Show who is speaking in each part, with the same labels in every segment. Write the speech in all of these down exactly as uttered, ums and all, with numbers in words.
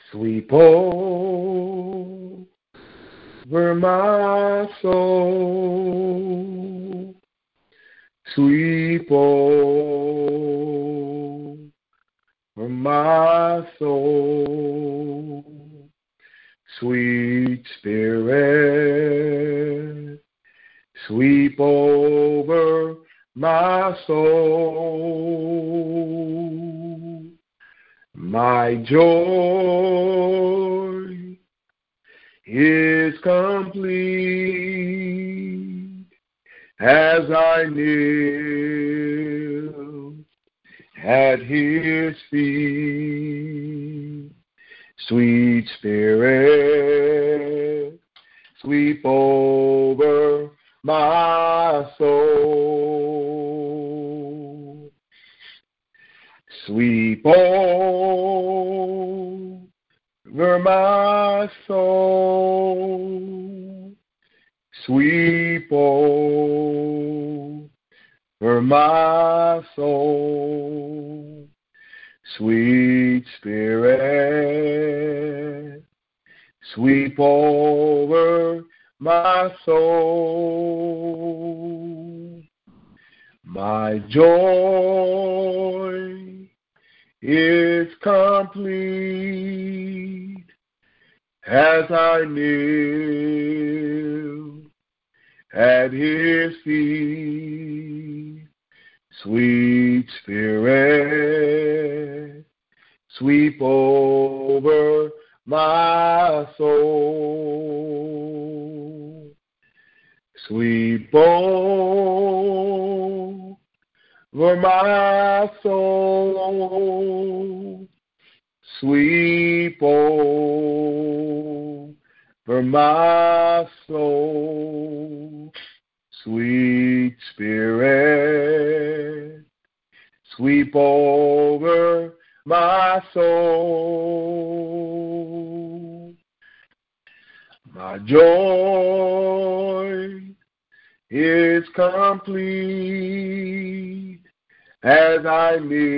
Speaker 1: Sweep over my soul. Sweep over my soul. Sweet Spirit, sweep over my soul. My joy is complete as I kneel at his feet. Sweet Spirit, sweep over my soul. Sweep over my soul. Sweep over my soul. Sweet Spirit, sweep over my soul. My joy is complete as I kneel at his feet. Sweet Spirit, sweep over my soul. Sweep over my soul. Sweep over my soul. Sweet Spirit, sweep over my soul. My joy is complete as I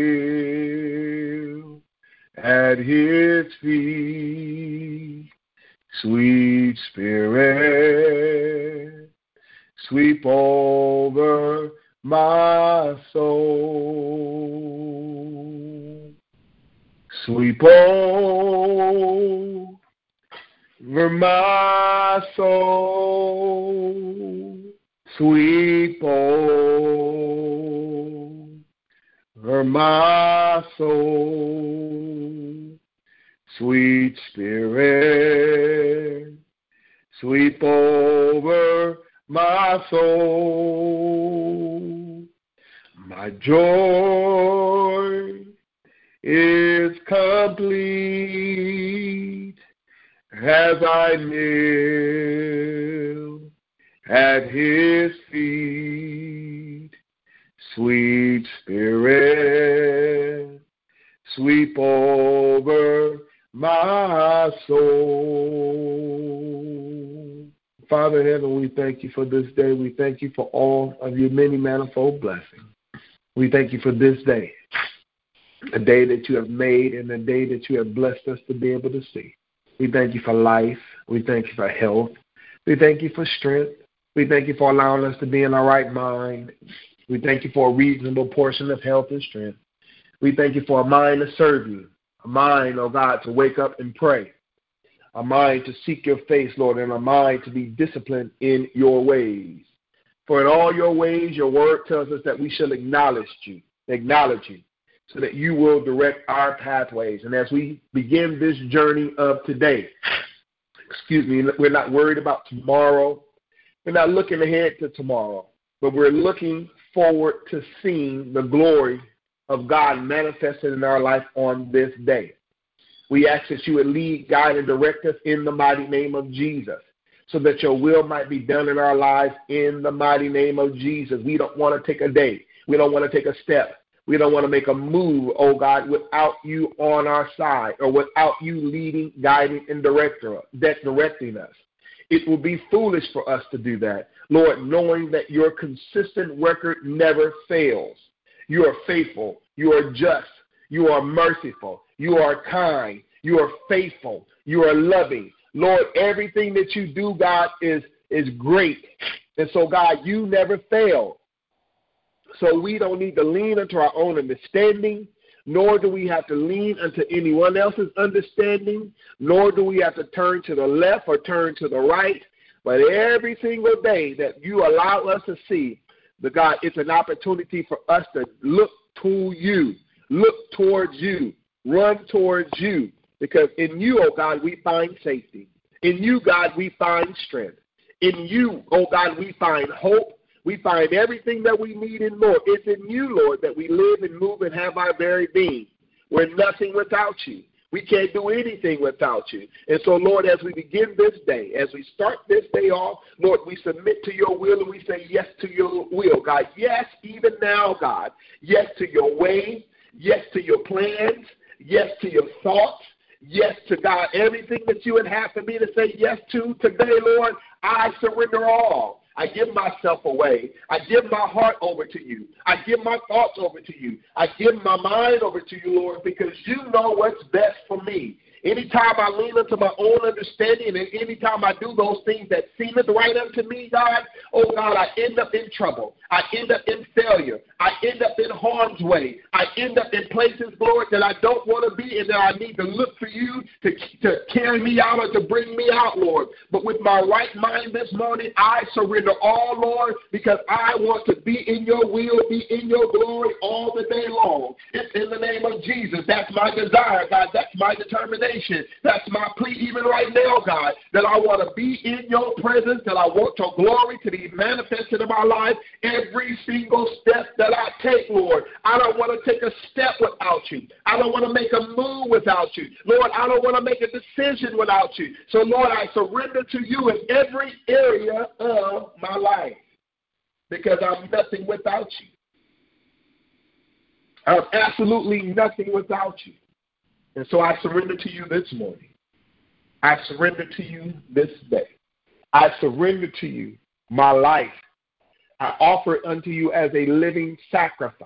Speaker 1: kneel at his feet. Sweet Spirit, sweep over my soul. Sweep over my soul. Sweep over my soul. Sweet Spirit, sweep over my soul. My joy is complete as I kneel at his feet. Sweet Spirit, sweep over my soul. Father in heaven, we thank you for this day. We thank you for all of your many manifold blessings. We thank you for this day, a day that you have made and a day that you have blessed us to be able to see. We thank you for life. We thank you for health. We thank you for strength. We thank you for allowing us to be in our right mind. We thank you for a reasonable portion of health and strength. We thank you for a mind to serve you, a mind, oh God, to wake up and pray, a mind to seek your face, Lord, and a mind to be disciplined in your ways. For in all your ways, your word tells us that we shall acknowledge you, acknowledge you, so that you will direct our pathways. And as we begin this journey of today, excuse me, we're not worried about tomorrow. We're not looking ahead to tomorrow, but we're looking forward to seeing the glory of God manifested in our life on this day. We ask that you would lead, guide, and direct us in the mighty name of Jesus, so that your will might be done in our lives in the mighty name of Jesus. We don't want to take a day. We don't want to take a step. We don't want to make a move, oh God, without you on our side or without you leading, guiding, and directing us. It will be foolish for us to do that, Lord, knowing that your consistent record never fails. You are faithful. You are just. You are merciful. You are kind. You are faithful. You are loving. Lord, everything that you do, God, is, is great. And so, God, you never fail. So we don't need to lean into our own understanding, nor do we have to lean unto anyone else's understanding, nor do we have to turn to the left or turn to the right. But every single day that you allow us to see, the God, it's an opportunity for us to look to you, look towards you, run towards you, because in you, oh God, we find safety. In you, God, we find strength. In you, oh God, we find hope. We find everything that we need and more. It's in you, Lord, that we live and move and have our very being. We're nothing without you. We can't do anything without you. And so, Lord, as we begin this day, as we start this day off, Lord, we submit to your will and we say yes to your will, God. Yes, even now, God. Yes to your way. Yes to your plans. Yes to your thoughts. Yes to, God, everything that you would have for me to say yes to today, Lord, I surrender all. I give myself away. I give my heart over to you. I give my thoughts over to you. I give my mind over to you, Lord, because you know what's best for me. Anytime I lean into my own understanding and anytime I do those things that seemeth right unto me, God, oh God, I end up in trouble. I end up in failure. I end up in harm's way. I end up in places, Lord, that I don't want to be and that I need to look for you to, to carry me out or to bring me out, Lord. But with my right mind this morning, I surrender all, Lord, because I want to be in your will, be in your glory all the day long. It's in the name of Jesus. That's my desire, God. That's my determination. That's my plea even right now, God, that I want to be in your presence, that I want your glory to be manifested in my life every single step that I take, Lord. I don't want to take a step without you. I don't want to make a move without you. Lord, I don't want to make a decision without you. So, Lord, I surrender to you in every area of my life because I'm nothing without you. I'm absolutely nothing without you. And so I surrender to you this morning. I surrender to you this day. I surrender to you my life. I offer it unto you as a living sacrifice.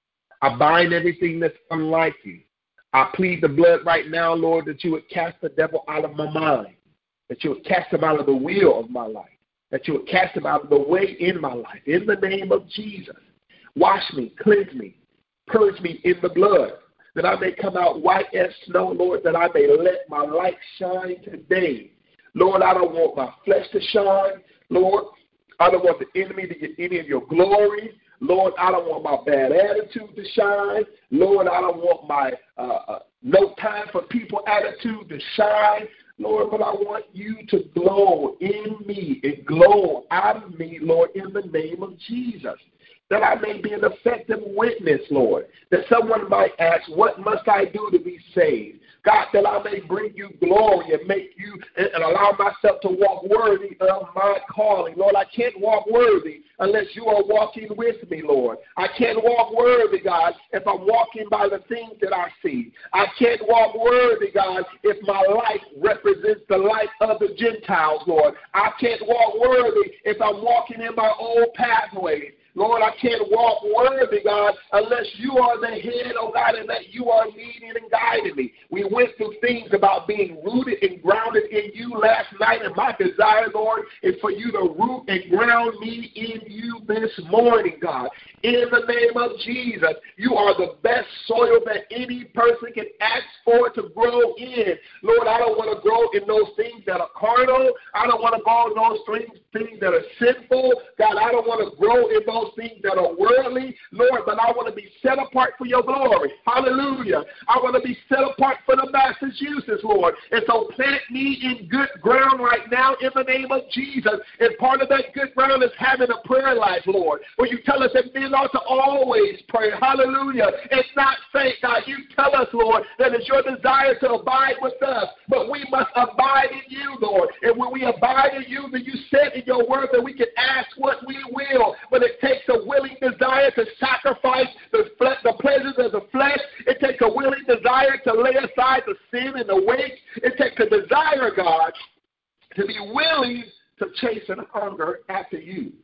Speaker 1: I bind everything that's unlike you. I plead the blood right now, Lord, that you would cast the devil out of my mind, that you would cast him out of the will of my life, that you would cast him out of the way in my life. In the name of Jesus, wash me, cleanse me, purge me in the blood, that I may come out white as snow, Lord, that I may let my light shine today. Lord, I don't want my flesh to shine. Lord, I don't want the enemy to get any of your glory. Lord, I don't want my bad attitude to shine. Lord, I don't want my uh, uh, no time for people attitude to shine. Lord, but I want you to glow in me and glow out of me, Lord, in the name of Jesus, that I may be an effective witness, Lord, that someone might ask, what must I do to be saved? God, that I may bring you glory and make you and, and allow myself to walk worthy of my calling. Lord, I can't walk worthy unless you are walking with me, Lord. I can't walk worthy, God, if I'm walking by the things that I see. I can't walk worthy, God, if my life represents the life of the Gentiles, Lord. I can't walk worthy if I'm walking in my old pathways. Lord, I can't walk worthy, God, unless you are the head, oh God, and that you are leading and guiding me. We went through things about being rooted and grounded in you last night, and my desire, Lord, is for you to root and ground me in you this morning, God. In the name of Jesus, you are the best soil that any person can ask for to grow in. Lord, I don't want to grow in those things that are carnal. I don't want to grow in those things, things that are sinful. God, I don't want to grow in those things that are worldly, Lord, but I want to be set apart for your glory. Hallelujah. I want to be set apart for the master's uses, Lord. And so plant me in good ground right now in the name of Jesus. And part of that good ground is having a prayer life, Lord, where you tell us that men ought to always pray. Hallelujah. It's not faint, God. You tell us, Lord, that it's your desire to abide with us, but we must abide in you, Lord. And when we abide in you, then you said in your word that we can ask what we will, but it takes a willing desire to sacrifice the, fle- the pleasures of the flesh. It takes a willing desire to lay aside the sin and the weight. It takes a desire, God, to be willing to chase and hunger after you.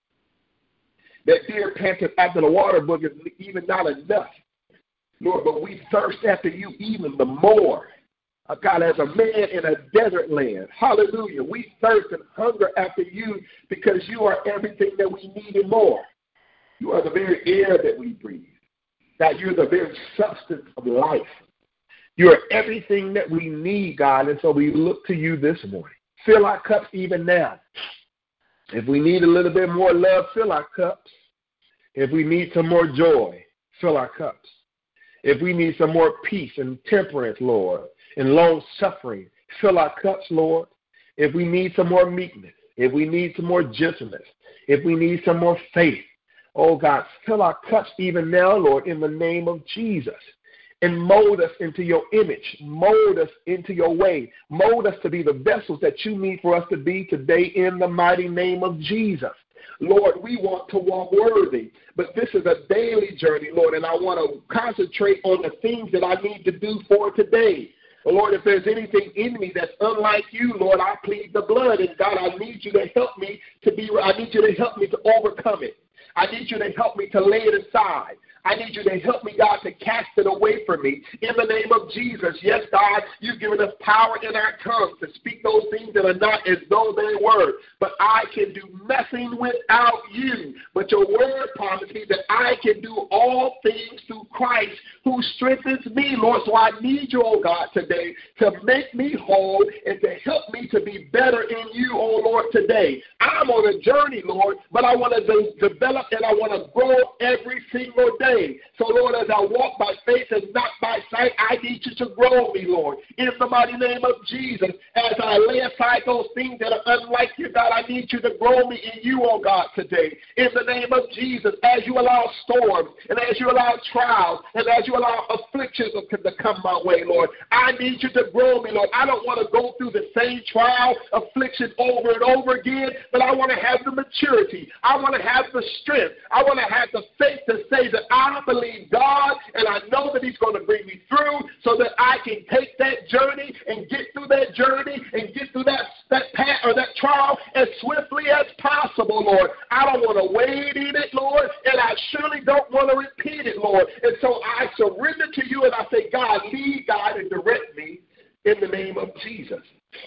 Speaker 1: That deer panteth after the water brook is even not enough, Lord, but we thirst after you even the more. Uh, God, as a man in a desert land, hallelujah, we thirst and hunger after you because you are everything that we need and more. You are the very air that we breathe. God, you're the very substance of life. You are everything that we need, God, and so we look to you this morning. Fill our cups even now. If we need a little bit more love, fill our cups. If we need some more joy, fill our cups. If we need some more peace and temperance, Lord, and long-suffering, fill our cups, Lord. If we need some more meekness, if we need some more gentleness, if we need some more faith, oh, God, fill our cups even now, Lord, in the name of Jesus. And mold us into your image. Mold us into your way. Mold us to be the vessels that you need for us to be today in the mighty name of Jesus. Lord, we want to walk worthy, but this is a daily journey, Lord, and I want to concentrate on the things that I need to do for today. Lord, if there's anything in me that's unlike you, Lord, I plead the blood. And God, I need you to help me to be, I need you to help me to overcome it. I need you to help me to lay it aside. I need you to help me, God, to cast it away from me in the name of Jesus. Yes, God, you've given us power in our tongues to speak those things that are not as though they were. But I can do nothing without you. But your word promises me that I can do all things through Christ who strengthens me, Lord. So I need you, oh God, today to make me whole and to help me to be better in you, oh Lord, today. I'm on a journey, Lord, but I want to de- develop and I want to grow every single day. So, Lord, as I walk by faith and not by sight, I need you to grow me, Lord, in the mighty name of Jesus. As I lay aside those things that are unlike you, God, I need you to grow me in you, oh God, today. In the name of Jesus, as you allow storms and as you allow trials and as you allow afflictions to come my way, Lord, I need you to grow me, Lord. I don't want to go through the same trial, affliction over and over again, but I want to have the maturity. I want to have the strength. I want to have the faith to say that I I believe God, and I know that he's going to bring me through so that I can take that journey and get through that journey and get through that, that path or that trial as swiftly as possible, Lord. I don't want to wade in it, Lord, and I surely don't want to repeat it, Lord. And so I surrender to you, and I say, God, lead, God, and direct me in the name of Jesus.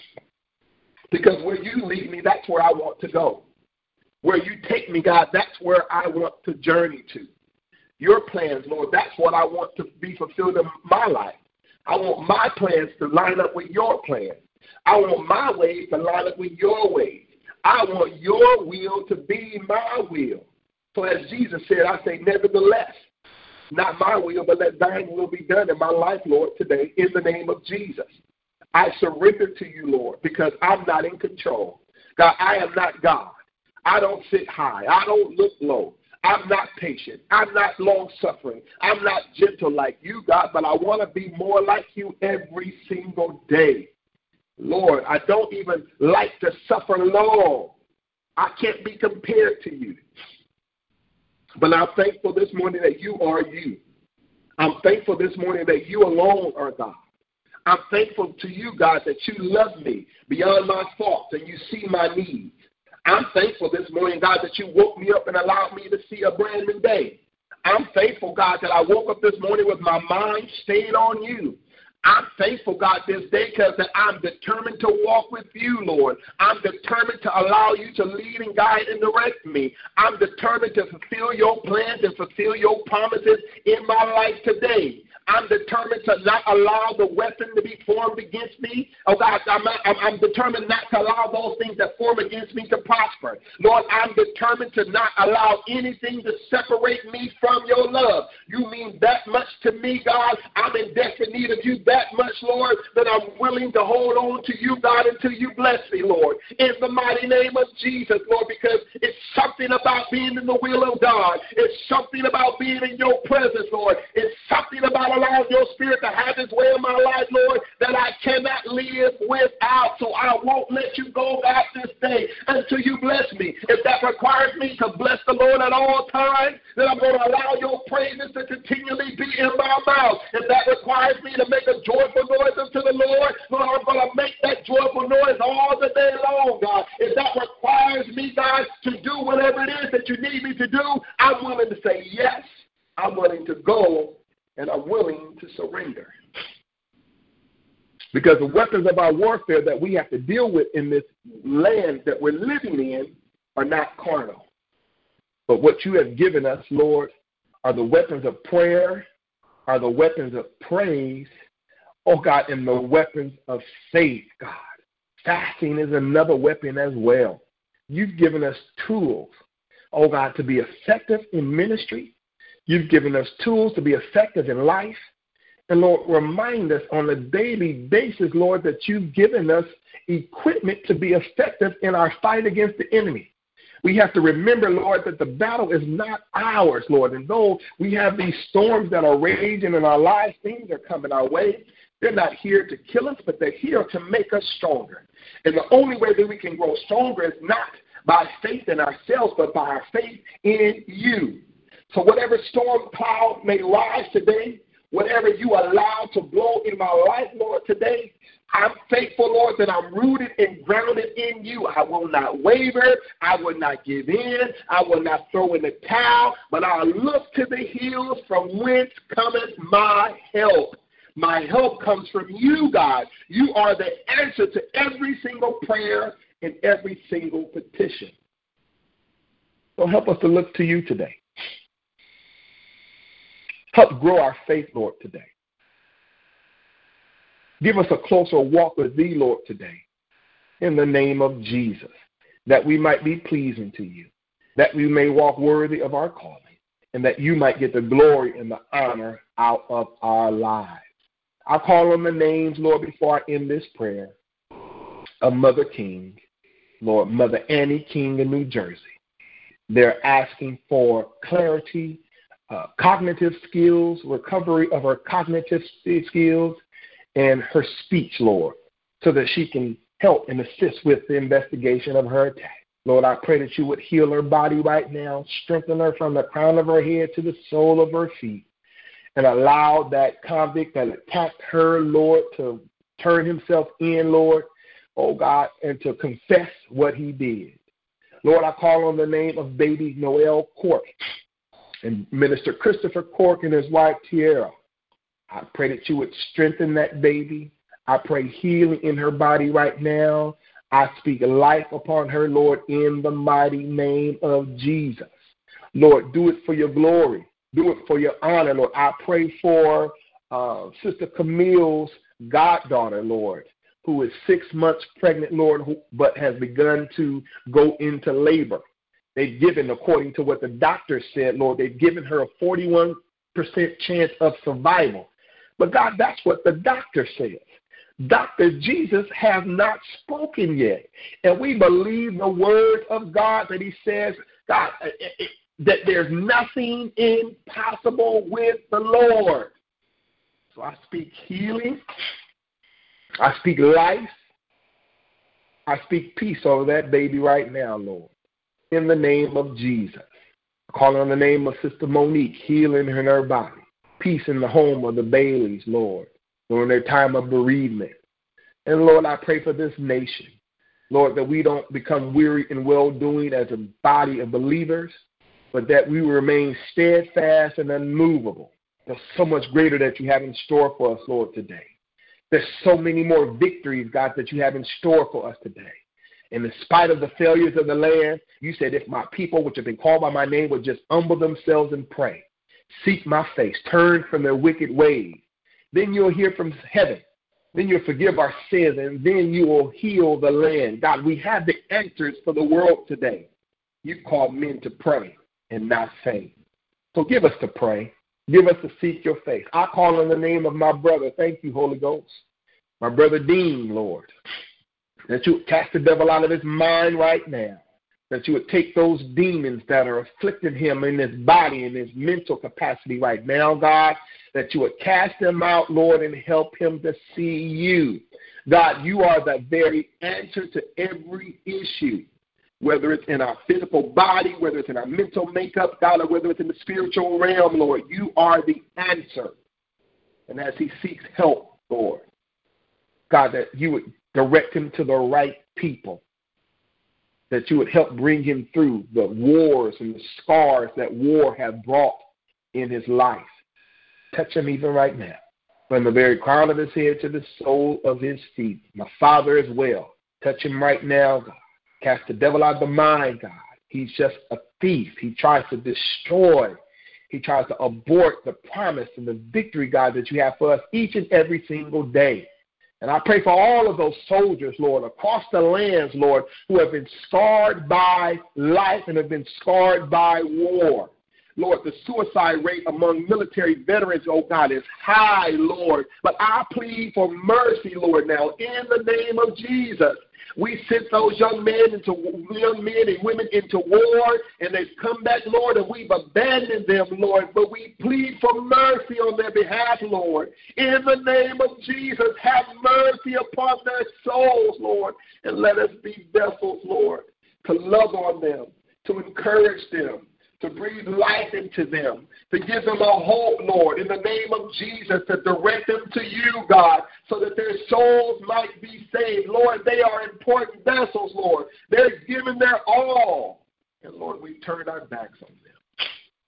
Speaker 1: Because where you lead me, that's where I want to go. Where you take me, God, that's where I want to journey to. Your plans, Lord, that's what I want to be fulfilled in my life. I want my plans to line up with your plans. I want my ways to line up with your ways. I want your will to be my will. So as Jesus said, I say, nevertheless, not my will, but let thine will be done in my life, Lord, today, in the name of Jesus. I surrender to you, Lord, because I'm not in control. God, I am not God. I don't sit high. I don't look low. I'm not patient. I'm not long-suffering. I'm not gentle like you, God, but I want to be more like you every single day. Lord, I don't even like to suffer long. I can't be compared to you. But I'm thankful this morning that you are you. I'm thankful this morning that you alone are God. I'm thankful to you, God, that you love me beyond my faults and you see my needs. I'm thankful this morning, God, that you woke me up and allowed me to see a brand new day. I'm thankful, God, that I woke up this morning with my mind stayed on you. I'm thankful, God, this day because that I'm determined to walk with you, Lord. I'm determined to allow you to lead and guide and direct me. I'm determined to fulfill your plans and fulfill your promises in my life today. I'm determined to not allow the weapon to be formed against me. Oh, God, I'm, I'm, I'm determined not to allow those things that form against me to prosper. Lord, I'm determined to not allow anything to separate me from your love. You mean that much to me, God. I'm in desperate need of you that much, Lord, that I'm willing to hold on to you, God, until you bless me, Lord. In the mighty name of Jesus, Lord, because it's something about being in the will of God. It's something about being in your presence, Lord. It's something about allowing your spirit to have his way in my life, Lord, that I cannot live without. So I won't let you go out this day until you bless me. If that requires me to bless the Lord at all times, then I'm going to allow your praises to continually be in my mouth. If that requires me to make a joyful noise unto the Lord, Lord, I'm going to make that joyful noise all the day long, God. If that requires me, God, to do whatever it is that you need me to do, I'm willing to say yes. I'm willing to go. And I'm willing to surrender. Because the weapons of our warfare that we have to deal with in this land that we're living in are not carnal. But what you have given us, Lord, are the weapons of prayer, are the weapons of praise, oh God, and the weapons of faith, God. Fasting is another weapon as well. You've given us tools, oh God, to be effective in ministry. You've given us tools to be effective in life. And Lord, remind us on a daily basis, Lord, that you've given us equipment to be effective in our fight against the enemy. We have to remember, Lord, that the battle is not ours, Lord. And though we have these storms that are raging in our lives, things are coming our way. They're not here to kill us, but they're here to make us stronger. And the only way that we can grow stronger is not by faith in ourselves, but by our faith in you. So whatever storm cloud may rise today, whatever you allow to blow in my life, Lord, today, I'm thankful, Lord, that I'm rooted and grounded in you. I will not waver. I will not give in. I will not throw in the towel, but I'll look to the hills from whence cometh my help. My help comes from you, God. You are the answer to every single prayer and every single petition. So help us to look to you today. Help grow our faith, Lord, today. Give us a closer walk with thee, Lord, today, in the name of Jesus, that we might be pleasing to you, that we may walk worthy of our calling, and that you might get the glory and the honor out of our lives. I call on the names, Lord, before I end this prayer, of Mother King, Lord, Mother Annie King in New Jersey. They're asking for clarity, uh, cognitive skills, recovery of her cognitive skills, and her speech, Lord, so that she can help and assist with the investigation of her attack. Lord, I pray that you would heal her body right now, strengthen her from the crown of her head to the sole of her feet, and allow that convict that attacked her, Lord, to turn himself in, Lord, oh God, and to confess what he did. Lord, I call on the name of baby Noel Cork and Minister Christopher Cork and his wife Tierra. I pray that you would strengthen that baby. I pray healing in her body right now. I speak life upon her, Lord, in the mighty name of Jesus. Lord, do it for your glory. Do it for your honor, Lord. I pray for uh, Sister Camille's goddaughter, Lord, who is six months pregnant, Lord, who, but has begun to go into labor. They've given, according to what the doctor said, Lord, they've given her a forty-one percent chance of survival. But, God, that's what the doctor says. Doctor Jesus has not spoken yet. And we believe the word of God that he says, God, it, it, that there's nothing impossible with the Lord. So I speak healing. I speak life. I speak peace over that baby right now, Lord, in the name of Jesus. I call on the name of Sister Monique, healing in her body. Peace in the home of the Baileys, Lord, during their time of bereavement. And, Lord, I pray for this nation, Lord, that we don't become weary in well-doing as a body of believers, but that we remain steadfast and unmovable. There's so much greater that you have in store for us, Lord, today. There's so many more victories, God, that you have in store for us today. And in spite of the failures of the land, you said if my people, which have been called by my name, would just humble themselves and pray, seek my face, turn from their wicked ways, then you'll hear from heaven. Then you'll forgive our sins, and then you will heal the land. God, we have the answers for the world today. You've called men to pray and not faint. So give us to pray. Give us to seek your face. I call on the name of my brother. Thank you, Holy Ghost. My brother Dean, Lord, that you would cast the devil out of his mind right now, that you would take those demons that are afflicting him in his body, in his mental capacity right now, God, that you would cast them out, Lord, and help him to see you. God, you are the very answer to every issue, whether it's in our physical body, whether it's in our mental makeup, God, or whether it's in the spiritual realm, Lord. You are the answer. And as he seeks help, Lord, God, that you would direct him to the right people, that you would help bring him through the wars and the scars that war have brought in his life. Touch him even right now. from the very crown of his head to the sole of his feet. My Father as well. Touch him right now, God. Cast the devil out of the mind, God. He's just a thief. He tries to destroy. He tries to abort the promise and the victory, God, that you have for us each and every single day. And I pray for all of those soldiers, Lord, across the lands, Lord, who have been scarred by life and have been scarred by war. Lord, the suicide rate among military veterans, oh God, is high, Lord. But I plead for mercy, Lord, now, in the name of Jesus. We sent those young men into young men and women into war, and they've come back, Lord, and we've abandoned them, Lord. But we plead for mercy on their behalf, Lord. In the name of Jesus, have mercy upon their souls, Lord, and let us be vessels, Lord, to love on them, to encourage them, to breathe life into them, to give them a hope, Lord, in the name of Jesus, to direct them to you, God, so that their souls might be saved. Lord, they are important vessels, Lord. They're giving their all. And, Lord, we turned our backs on them.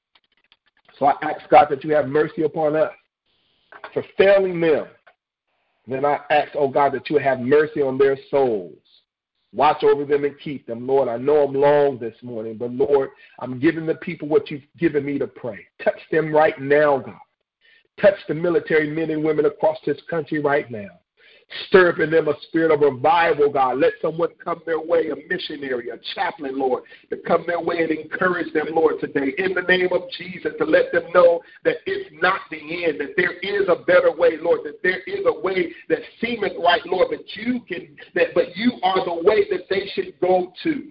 Speaker 1: So I ask, God, that you have mercy upon us for failing them. Then I ask, oh, God, that you have mercy on their souls. Watch over them and keep them, Lord. I know I'm long this morning, but, Lord, I'm giving the people what you've given me to pray. Touch them right now, God. Touch the military men and women across this country right now. Stir up in them a spirit of revival, God. Let someone come their way, a missionary, a chaplain, Lord, to come their way and encourage them, Lord, today. In the name of Jesus, to let them know that it's not the end, that there is a better way, Lord, that there is a way that seemeth right, Lord, but you can, that, but you are the way that they should go to.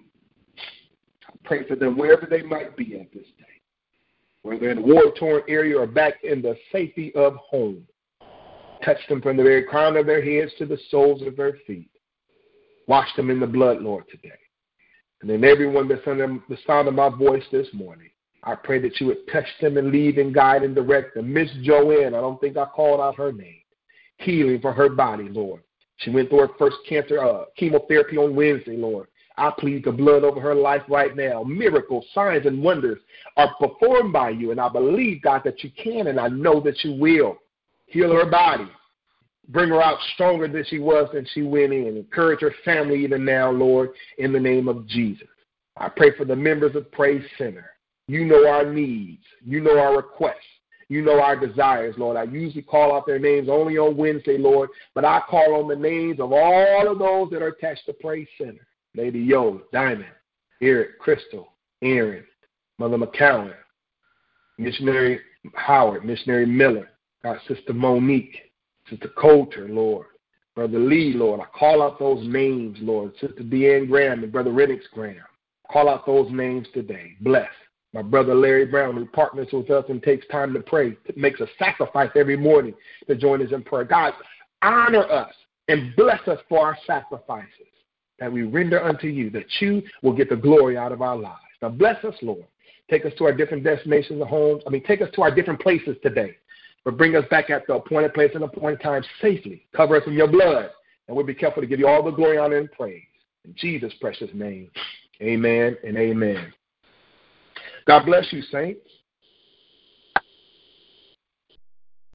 Speaker 1: I pray for them wherever they might be at this day, whether in a war-torn area or back in the safety of home. Touch them from the very crown of their heads to the soles of their feet. Wash them in the blood, Lord, today. And then everyone that's under the sound of my voice this morning, I pray that you would touch them and lead and guide and direct them. Miss Joanne, I don't think I called out her name. Healing for her body, Lord. She went through her first cancer uh, chemotherapy on Wednesday, Lord. I plead the blood over her life right now. Miracles, signs, and wonders are performed by you, and I believe, God, that you can, and I know that you will. Heal her body. Bring her out stronger than she was than she went in. Encourage her family even now, Lord, in the name of Jesus. I pray for the members of Praise Center. You know our needs. You know our requests. You know our desires, Lord. I usually call out their names only on Wednesday, Lord, but I call on the names of all of those that are attached to Praise Center. Lady Yo, Diamond, Eric, Crystal, Aaron, Mother McCowan, Missionary Howard, Missionary Miller, God, Sister Monique, Sister Coulter, Lord, Brother Lee, Lord. I call out those names, Lord. Sister Deanne Graham and Brother Renix Graham. Call out those names today. Bless. My brother Larry Brown, who partners with us and takes time to pray, makes a sacrifice every morning to join us in prayer. God, honor us and bless us for our sacrifices that we render unto you, that you will get the glory out of our lives. Now bless us, Lord. Take us to our different destinations and homes. I mean, take us to our different places today. But bring us back at the appointed place and appointed time safely. Cover us in your blood. And we'll be careful to give you all the glory, honor, and praise. In Jesus' precious name, amen and amen. God bless you, saints.